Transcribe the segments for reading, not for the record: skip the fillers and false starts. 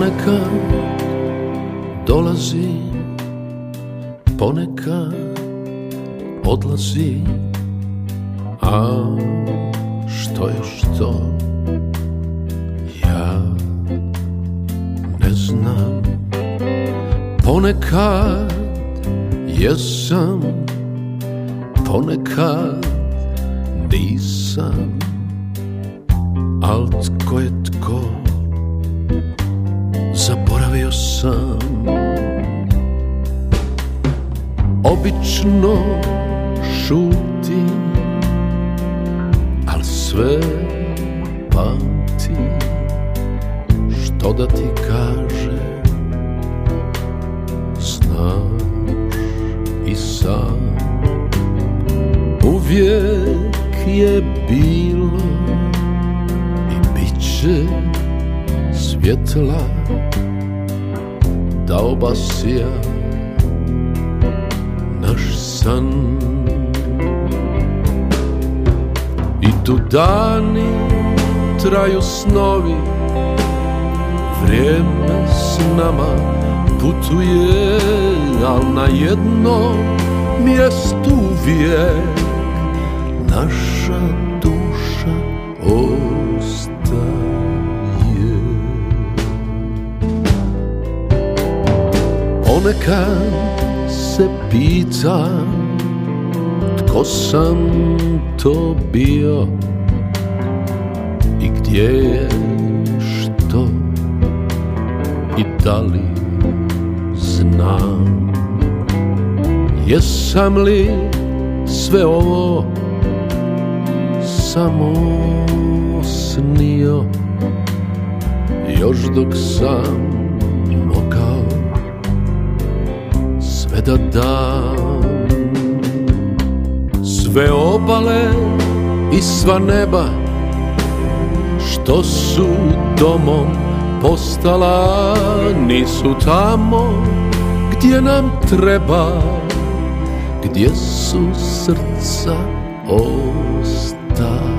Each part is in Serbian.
Ponekad dolazi, ponekad odlazi, a što je što ja ne znam. Ponekad jesam, ponekad nisam, al tko je tko, zaboravio sam. Obično šutim, al sve pamtim. Što da ti kažem, znaš i sam. Uvijek je bilo i bit će svjetla da obasja naš san. Idu dani, traju snovi, vrijeme s nama putuje, al na jednom mjestu uvijek naša duša ostaje. Ponekad se pitam tko sam to bio i gdje je što i da li znam. Jesam li sve ovo samo snio još dok sam mogao sve da dam. Sve obale i sva neba što su domom postala, nisu tamo gdje nam treba, gdje su srca ostala.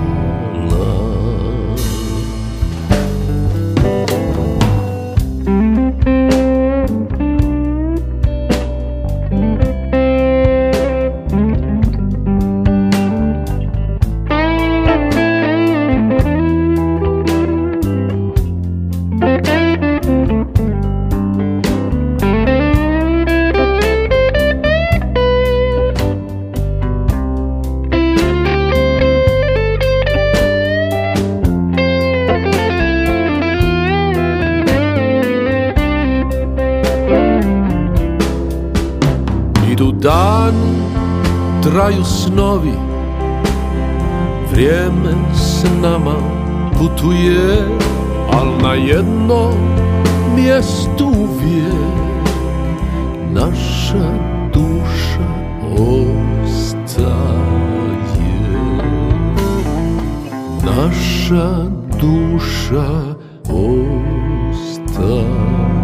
Idu dani, traju snovi, vrijeme s nama putuje, al na jednom mjestu uvijek naša duša ostaje. Naša duša ostaje.